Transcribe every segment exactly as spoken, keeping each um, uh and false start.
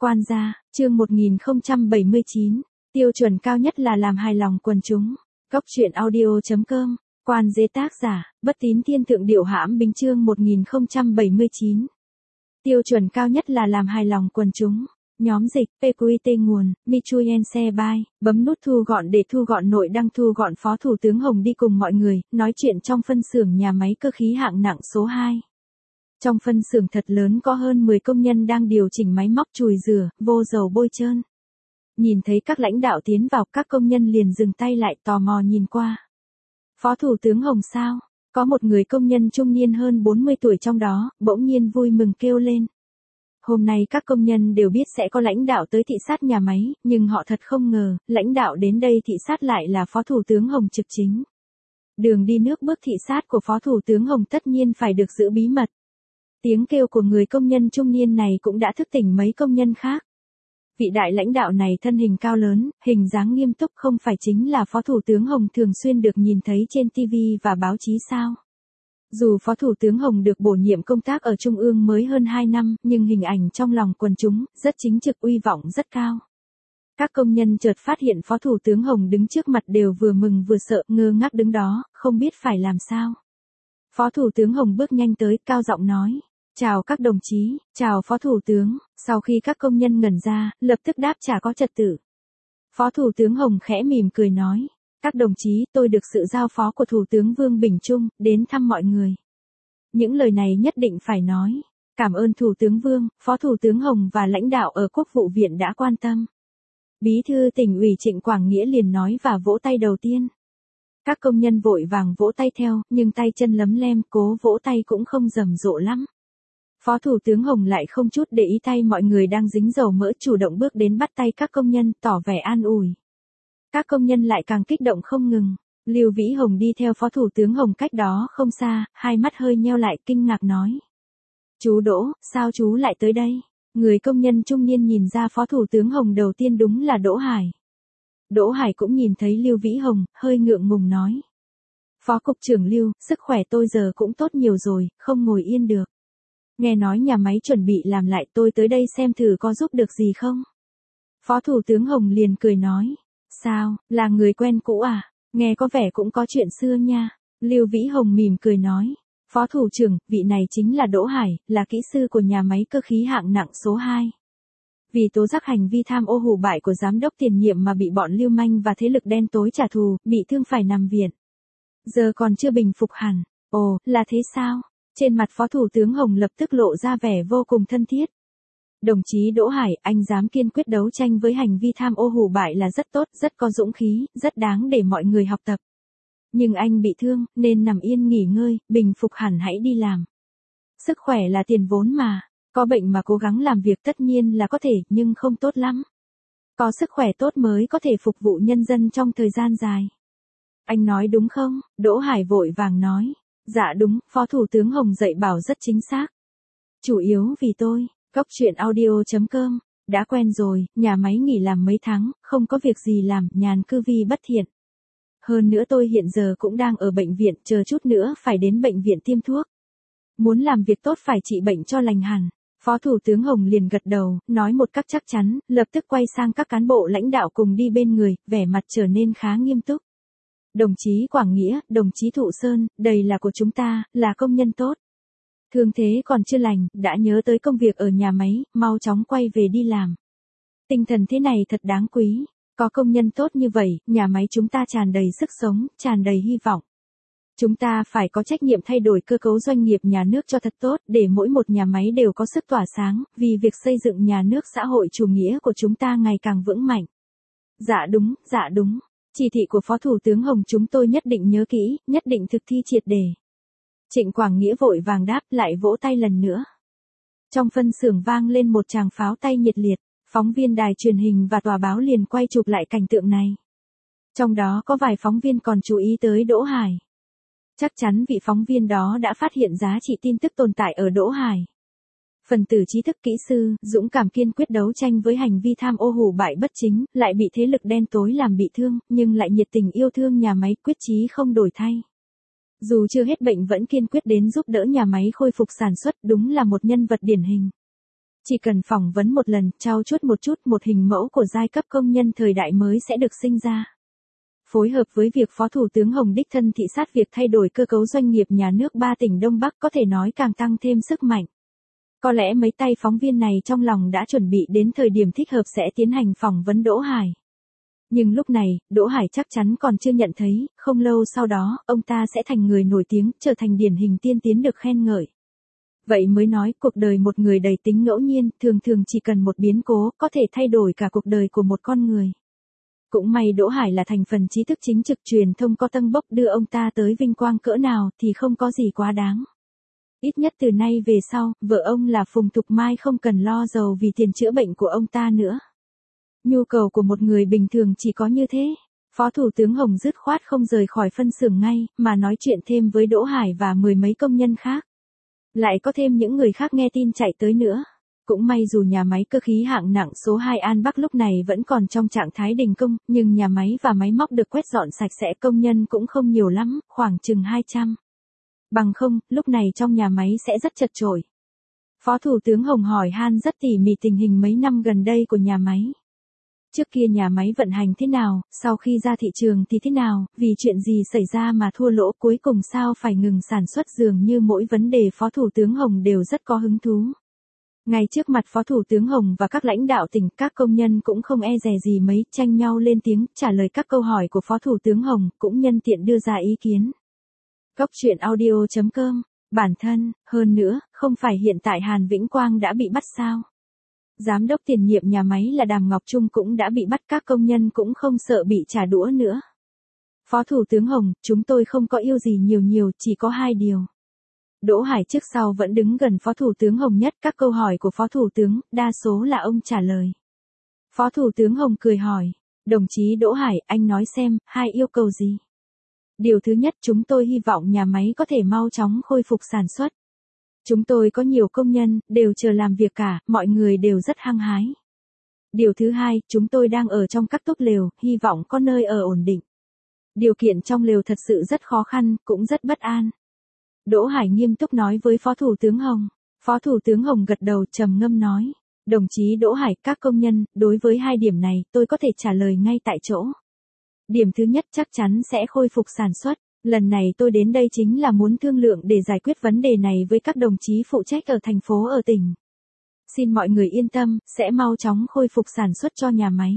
Quan gia, chương một nghìn không trăm bảy mươi chín, tiêu chuẩn cao nhất là làm hài lòng quần chúng. Góc truyện audio chấm com, Quan Dế tác giả, Bất Tín Thiên Thượng Điệu Hãm Bính chương một nghìn không trăm bảy mươi chín. Tiêu chuẩn cao nhất là làm hài lòng quần chúng. Nhóm dịch, pê quy tê nguồn, Michuyen xe bay, bấm nút thu gọn để thu gọn nội đăng thu gọn Phó Thủ tướng Hồng đi cùng mọi người, nói chuyện trong phân xưởng nhà máy cơ khí hạng nặng số hai. Trong phân xưởng thật lớn có hơn mười công nhân đang điều chỉnh máy móc chùi rửa, vô dầu bôi trơn. Nhìn thấy các lãnh đạo tiến vào, các công nhân liền dừng tay lại tò mò nhìn qua. Phó Thủ tướng Hồng sao? Có một người công nhân trung niên hơn bốn mươi tuổi trong đó, bỗng nhiên vui mừng kêu lên. Hôm nay các công nhân đều biết sẽ có lãnh đạo tới thị sát nhà máy, nhưng họ thật không ngờ, lãnh đạo đến đây thị sát lại là Phó Thủ tướng Hồng trực chính. Đường đi nước bước thị sát của Phó Thủ tướng Hồng tất nhiên phải được giữ bí mật. Tiếng kêu của người công nhân trung niên này cũng đã thức tỉnh mấy công nhân khác. Vị đại lãnh đạo này thân hình cao lớn, hình dáng nghiêm túc, không phải chính là Phó Thủ tướng Hồng thường xuyên được nhìn thấy trên ti vi và báo chí sao? Dù Phó Thủ tướng Hồng được bổ nhiệm công tác ở Trung ương mới hơn hai năm, nhưng hình ảnh trong lòng quần chúng, rất chính trực, uy vọng rất cao. Các công nhân chợt phát hiện Phó Thủ tướng Hồng đứng trước mặt đều vừa mừng vừa sợ, ngơ ngác đứng đó, không biết phải làm sao. Phó Thủ tướng Hồng bước nhanh tới, cao giọng nói. Chào các đồng chí, chào Phó Thủ tướng. Sau khi các công nhân ngẩn ra, lập tức đáp trả có trật tự. Phó Thủ tướng Hồng khẽ mỉm cười nói. Các đồng chí, tôi được sự giao phó của Thủ tướng Vương Bình Trung, đến thăm mọi người. Những lời này nhất định phải nói. Cảm ơn Thủ tướng Vương, Phó Thủ tướng Hồng và lãnh đạo ở Quốc vụ viện đã quan tâm. Bí thư Tỉnh ủy Trịnh Quảng Nghĩa liền nói và vỗ tay đầu tiên. Các công nhân vội vàng vỗ tay theo, nhưng tay chân lấm lem, cố vỗ tay cũng không rầm rộ lắm. Phó Thủ tướng Hồng lại không chút để ý tay mọi người đang dính dầu mỡ, chủ động bước đến bắt tay các công nhân, tỏ vẻ an ủi. Các công nhân lại càng kích động không ngừng. Lưu Vĩ Hồng đi theo Phó Thủ tướng Hồng cách đó không xa, hai mắt hơi nheo lại, kinh ngạc nói. Chú Đỗ, sao chú lại tới đây? Người công nhân trung niên nhìn ra Phó Thủ tướng Hồng đầu tiên đúng là Đỗ Hải. Đỗ Hải cũng nhìn thấy Lưu Vĩ Hồng, hơi ngượng ngùng nói. Phó Cục trưởng Lưu, sức khỏe tôi giờ cũng tốt nhiều rồi, không ngồi yên được. Nghe nói nhà máy chuẩn bị làm lại, tôi tới đây xem thử có giúp được gì không? Phó Thủ tướng Hồng liền cười nói. Sao, là người quen cũ à? Nghe có vẻ cũng có chuyện xưa nha. Lưu Vĩ Hồng mỉm cười nói. Phó Thủ trưởng, vị này chính là Đỗ Hải, là kỹ sư của nhà máy cơ khí hạng nặng số hai. Vì tố giác hành vi tham ô hủ bại của giám đốc tiền nhiệm mà bị bọn lưu manh và thế lực đen tối trả thù, bị thương phải nằm viện. Giờ còn chưa bình phục hẳn. Ồ, là thế sao? Trên mặt Phó Thủ tướng Hồng lập tức lộ ra vẻ vô cùng thân thiết. Đồng chí Đỗ Hải, anh dám kiên quyết đấu tranh với hành vi tham ô hủ bại là rất tốt, rất có dũng khí, rất đáng để mọi người học tập. Nhưng anh bị thương, nên nằm yên nghỉ ngơi, bình phục hẳn hãy đi làm. Sức khỏe là tiền vốn mà, có bệnh mà cố gắng làm việc tất nhiên là có thể, nhưng không tốt lắm. Có sức khỏe tốt mới có thể phục vụ nhân dân trong thời gian dài. Anh nói đúng không? Đỗ Hải vội vàng nói. Dạ đúng, Phó Thủ tướng Hồng dạy bảo rất chính xác. Chủ yếu vì tôi. Góc truyện audio chấm com, đã quen rồi, nhà máy nghỉ làm mấy tháng, không có việc gì làm, nhàn cư vi bất thiện. Hơn nữa tôi hiện giờ cũng đang ở bệnh viện, chờ chút nữa phải đến bệnh viện tiêm thuốc. Muốn làm việc tốt phải trị bệnh cho lành hẳn. Phó Thủ tướng Hồng liền gật đầu, nói một cách chắc chắn, lập tức quay sang các cán bộ lãnh đạo cùng đi bên người, vẻ mặt trở nên khá nghiêm túc. Đồng chí Quảng Nghĩa, đồng chí Thụ Sơn, đây là của chúng ta, là công nhân tốt. Thương thế còn chưa lành, đã nhớ tới công việc ở nhà máy, mau chóng quay về đi làm. Tinh thần thế này thật đáng quý. Có công nhân tốt như vậy, nhà máy chúng ta tràn đầy sức sống, tràn đầy hy vọng. Chúng ta phải có trách nhiệm thay đổi cơ cấu doanh nghiệp nhà nước cho thật tốt, để mỗi một nhà máy đều có sức tỏa sáng, vì việc xây dựng nhà nước xã hội chủ nghĩa của chúng ta ngày càng vững mạnh. Dạ đúng, dạ đúng. Chỉ thị của Phó Thủ tướng Hồng chúng tôi nhất định nhớ kỹ, nhất định thực thi triệt để. Trịnh Quảng Nghĩa vội vàng đáp, lại vỗ tay lần nữa. Trong phân xưởng vang lên một tràng pháo tay nhiệt liệt, phóng viên đài truyền hình và tòa báo liền quay chụp lại cảnh tượng này. Trong đó có vài phóng viên còn chú ý tới Đỗ Hải. Chắc chắn vị phóng viên đó đã phát hiện giá trị tin tức tồn tại ở Đỗ Hải. Phần tử trí thức kỹ sư, dũng cảm kiên quyết đấu tranh với hành vi tham ô hủ bại bất chính, lại bị thế lực đen tối làm bị thương, nhưng lại nhiệt tình yêu thương nhà máy, quyết chí không đổi thay. Dù chưa hết bệnh vẫn kiên quyết đến giúp đỡ nhà máy khôi phục sản xuất, đúng là một nhân vật điển hình. Chỉ cần phỏng vấn một lần, trau chuốt một chút, một hình mẫu của giai cấp công nhân thời đại mới sẽ được sinh ra. Phối hợp với việc Phó Thủ tướng Hồng đích thân thị sát việc thay đổi cơ cấu doanh nghiệp nhà nước ba tỉnh Đông Bắc có thể nói càng tăng thêm sức mạnh. Có lẽ mấy tay phóng viên này trong lòng đã chuẩn bị đến thời điểm thích hợp sẽ tiến hành phỏng vấn Đỗ Hải. Nhưng lúc này, Đỗ Hải chắc chắn còn chưa nhận thấy, không lâu sau đó, ông ta sẽ thành người nổi tiếng, trở thành điển hình tiên tiến được khen ngợi. Vậy mới nói, cuộc đời một người đầy tính ngẫu nhiên, thường thường chỉ cần một biến cố, có thể thay đổi cả cuộc đời của một con người. Cũng may Đỗ Hải là thành phần trí thức chính trực truyền thông có tâng bốc đưa ông ta tới vinh quang cỡ nào thì không có gì quá đáng. Ít nhất từ nay về sau, vợ ông là Phùng Thục Mai không cần lo giàu vì tiền chữa bệnh của ông ta nữa. Nhu cầu của một người bình thường chỉ có như thế. Phó Thủ tướng Hồng dứt khoát không rời khỏi phân xưởng ngay, mà nói chuyện thêm với Đỗ Hải và mười mấy công nhân khác. Lại có thêm những người khác nghe tin chạy tới nữa. Cũng may dù nhà máy cơ khí hạng nặng số hai An Bắc lúc này vẫn còn trong trạng thái đình công, nhưng nhà máy và máy móc được quét dọn sạch sẽ, công nhân cũng không nhiều lắm, khoảng chừng hai trăm. Bằng không, lúc này trong nhà máy sẽ rất chật chội. Phó Thủ tướng Hồng hỏi han rất tỉ mỉ tình hình mấy năm gần đây của nhà máy. Trước kia nhà máy vận hành thế nào, sau khi ra thị trường thì thế nào, vì chuyện gì xảy ra mà thua lỗ, cuối cùng sao phải ngừng sản xuất, dường như mỗi vấn đề Phó Thủ tướng Hồng đều rất có hứng thú. Ngay trước mặt Phó Thủ tướng Hồng và các lãnh đạo tỉnh, các công nhân cũng không e dè gì mấy, tranh nhau lên tiếng, trả lời các câu hỏi của Phó Thủ tướng Hồng, cũng nhân tiện đưa ra ý kiến. Góc truyện audio chấm com, bản thân, hơn nữa, không phải hiện tại Hàn Vĩnh Quang đã bị bắt sao? Giám đốc tiền nhiệm nhà máy là Đàm Ngọc Trung cũng đã bị bắt, các công nhân cũng không sợ bị trả đũa nữa. Phó Thủ tướng Hồng, chúng tôi không có yêu gì nhiều nhiều, chỉ có hai điều. Đỗ Hải trước sau vẫn đứng gần Phó Thủ tướng Hồng nhất, các câu hỏi của Phó Thủ tướng, đa số là ông trả lời. Phó Thủ tướng Hồng cười hỏi, đồng chí Đỗ Hải, anh nói xem, hai yêu cầu gì? Điều thứ nhất, chúng tôi hy vọng nhà máy có thể mau chóng khôi phục sản xuất. Chúng tôi có nhiều công nhân, đều chờ làm việc cả, mọi người đều rất hăng hái. Điều thứ hai, chúng tôi đang ở trong các túp lều, hy vọng có nơi ở ổn định. Điều kiện trong lều thật sự rất khó khăn, cũng rất bất an. Đỗ Hải nghiêm túc nói với Phó Thủ tướng Hồng. Phó Thủ tướng Hồng gật đầu trầm ngâm nói, đồng chí Đỗ Hải, các công nhân, đối với hai điểm này, tôi có thể trả lời ngay tại chỗ. Điểm thứ nhất chắc chắn sẽ khôi phục sản xuất. Lần này tôi đến đây chính là muốn thương lượng để giải quyết vấn đề này với các đồng chí phụ trách ở thành phố ở tỉnh. Xin mọi người yên tâm, sẽ mau chóng khôi phục sản xuất cho nhà máy.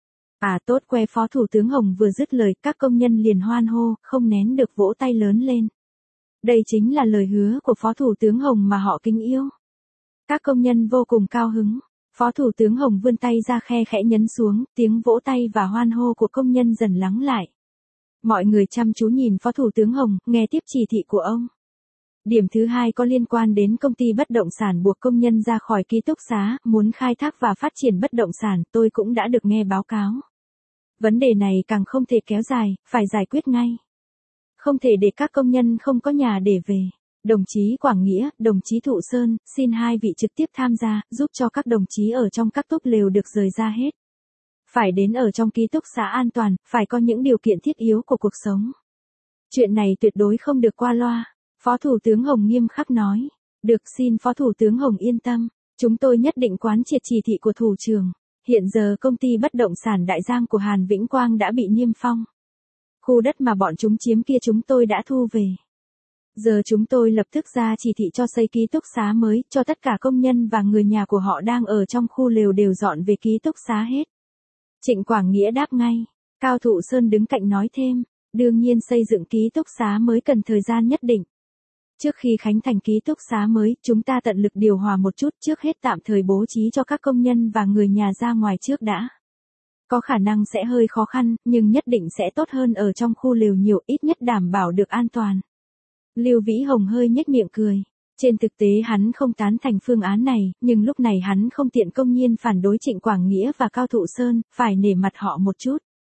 À tốt que, Phó Thủ tướng Hồng vừa dứt lời, các công nhân liền hoan hô, không nén được vỗ tay lớn lên. Đây chính là lời hứa của Phó Thủ tướng Hồng mà họ kính yêu. Các công nhân vô cùng cao hứng. Phó Thủ tướng Hồng vươn tay ra khe khẽ nhấn xuống, tiếng vỗ tay và hoan hô của công nhân dần lắng lại. Mọi người chăm chú nhìn Phó Thủ tướng Hồng, nghe tiếp chỉ thị của ông. Điểm thứ hai có liên quan đến công ty bất động sản buộc công nhân ra khỏi ký túc xá, muốn khai thác và phát triển bất động sản, tôi cũng đã được nghe báo cáo. Vấn đề này càng không thể kéo dài, phải giải quyết ngay. Không thể để các công nhân không có nhà để về. Đồng chí Quảng Nghĩa, đồng chí Thụ Sơn, xin hai vị trực tiếp tham gia, giúp cho các đồng chí ở trong các túp lều được rời ra hết. Phải đến ở trong ký túc xá an toàn, phải có những điều kiện thiết yếu của cuộc sống. Chuyện này tuyệt đối không được qua loa. Phó Thủ tướng Hồng nghiêm khắc nói. Được, xin Phó Thủ tướng Hồng yên tâm. Chúng tôi nhất định quán triệt chỉ thị của Thủ trưởng. Hiện giờ công ty bất động sản Đại Giang của Hàn Vĩnh Quang đã bị niêm phong. Khu đất mà bọn chúng chiếm kia chúng tôi đã thu về. Giờ chúng tôi lập tức ra chỉ thị cho xây ký túc xá mới, cho tất cả công nhân và người nhà của họ đang ở trong khu lều đều dọn về ký túc xá hết. Trịnh Quảng Nghĩa đáp ngay. Cao Thụ Sơn đứng cạnh nói thêm. Đương nhiên xây dựng ký túc xá mới cần thời gian nhất định. Trước khi khánh thành ký túc xá mới, chúng ta tận lực điều hòa một chút, trước hết tạm thời bố trí cho các công nhân và người nhà ra ngoài trước đã. Có khả năng sẽ hơi khó khăn, nhưng nhất định sẽ tốt hơn ở trong khu lều nhiều, ít nhất đảm bảo được an toàn. Lưu Vĩ Hồng hơi nhếch miệng cười. Trên thực tế hắn không tán thành phương án này, nhưng lúc này hắn không tiện công nhiên phản đối Trịnh Quảng Nghĩa và Cao Thụ Sơn, phải nể mặt họ một chút.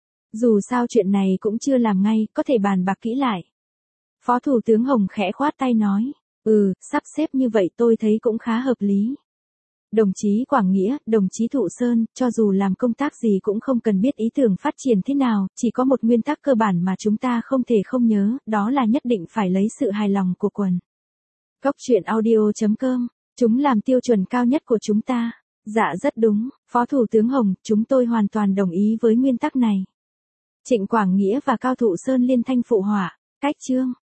Dù sao chuyện này cũng chưa làm ngay, có thể bàn bạc kỹ lại. Phó Thủ tướng Hồng khẽ khoát tay nói, ừ, sắp xếp như vậy tôi thấy cũng khá hợp lý. Đồng chí Quảng Nghĩa, đồng chí Thụ Sơn, cho dù làm công tác gì cũng không cần biết ý tưởng phát triển thế nào, chỉ có một nguyên tắc cơ bản mà chúng ta không thể không nhớ, đó là nhất định phải lấy sự hài lòng của quần. Góc truyện audio chấm com Chúng làm tiêu chuẩn cao nhất của chúng ta. Dạ rất đúng, Phó Thủ tướng Hồng, chúng tôi hoàn toàn đồng ý với nguyên tắc này. Trịnh Quảng Nghĩa và Cao Thụ Sơn liên thanh phụ họa. Cách chương.